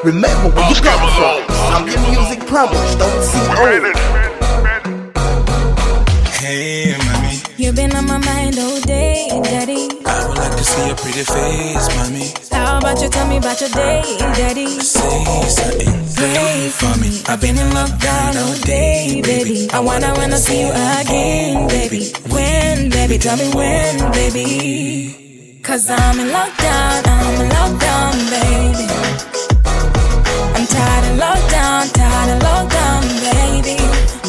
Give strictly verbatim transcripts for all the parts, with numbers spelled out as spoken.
Remember where you come from. I'm your music promise, don't see old. Hey, mommy. You've been on my mind all day, daddy. I would like to see your pretty face, mommy. How about you tell me about your day, daddy? Say something, pray for me. I've been in lockdown all day, baby. I wanna wanna see you again, baby. When, baby? Tell me when, baby. Cause I'm in lockdown, I'm in lockdown, baby. I'm tired of lockdown, tired of lockdown, baby.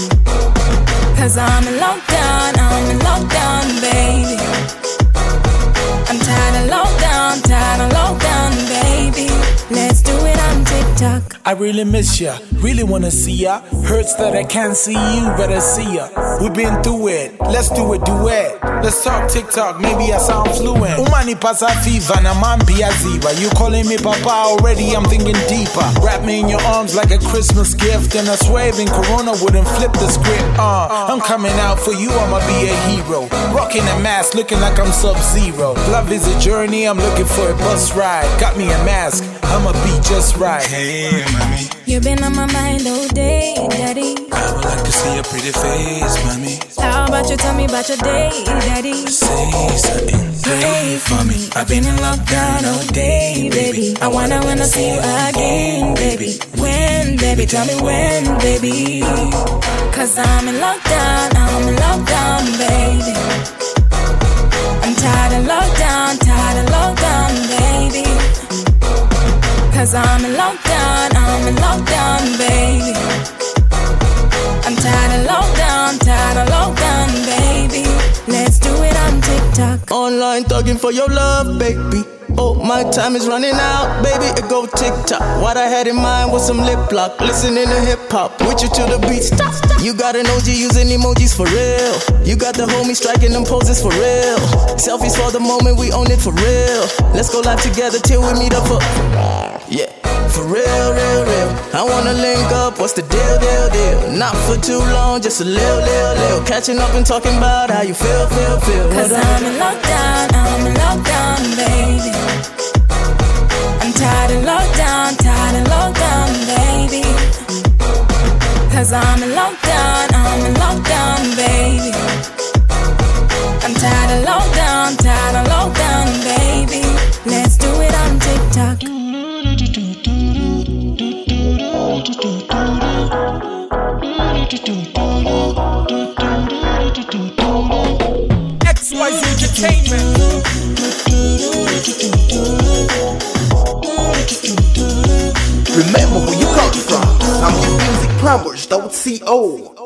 Cause I'm in lockdown, I'm in lockdown, baby. I'm tired of lockdown, tired of lockdown, baby. Let's do it on TikTok. I really miss ya, really wanna see ya. Hurts that I can't see you, better see ya. We've been through it, let's do a duet. Let's talk TikTok, maybe I sound fluent. Umani pasa fiva na mambia ziva. You calling me papa already, I'm thinking deeper. Wrap me in your arms like a Christmas gift. And I swear even Corona wouldn't flip the script. uh, I'm coming out for you, I'ma be a hero. Rocking a mask, looking like I'm Sub-Zero. Love is a journey, I'm looking for a bus ride. Got me a mask, I'ma be just right. Hey, mommy. You've been on my mind all day, daddy. I would like to see your pretty face, mommy. How about you tell me about your day, daddy? Say something, pray for me. I've been in lockdown all day, baby. I wanna wanna see you again, baby. When, baby? Tell me when, baby. Cause I'm in lockdown, I'm in lockdown, baby. I'm tired of lockdown, tired of lockdown, baby. Cause I'm in lockdown, I'm in lockdown, baby. I'm tired of lockdown, tired of lockdown, baby. Let's do it on TikTok. Online thugging for your love, baby. Oh, my time is running out, baby. It go TikTok. What I had in mind was some lip lock. Listening to hip hop, with you to the beat. Stop, stop. You got an O G using emojis for real. You got the homie striking them poses for real. Selfies for the moment, we own it for real. Let's go live together till we meet up for. Yeah. For real, real, real. I wanna link up, what's the deal, deal, deal? Not for too long, just a little, little, little. Catching up and talking about how you feel, feel, feel. Cause I'm in lockdown, I'm in lockdown, baby. I'm tired of lockdown, tired of lockdown, baby. Cause I'm in lockdown, I'm in lockdown, baby. I'm tired of lockdown, tired of lockdown, baby. Let's do it on TikTok. X Y Z Entertainment. Remember where you come from. I'm your music promise, don't see old.